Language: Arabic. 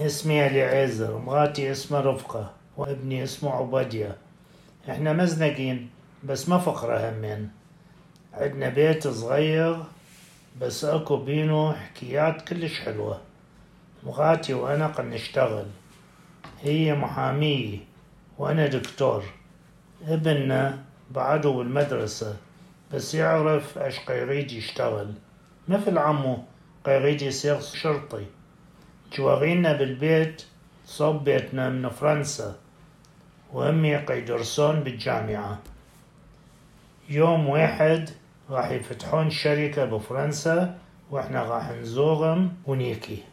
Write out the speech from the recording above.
اسمي اليعزر، مراتي اسمها رفقة، وابني اسمه عبادية. احنا مزنقين بس ما فقرة همين. عدنا بيت صغير بس اكو بينه حكيات كلش حلوة. مراتي وانا قد نشتغل، هي محامية وانا دكتور. ابننا بعده بالمدرسة بس يعرف اش يريد يشتغل، مثل عمو يريد يصير شرطي. جوارينا بالبيت صوب بيتنا من فرنسا، وأمي يدرسون بالجامعة. يوم واحد راح يفتحون شركة بفرنسا، وإحنا راح نزورهم ونيكي.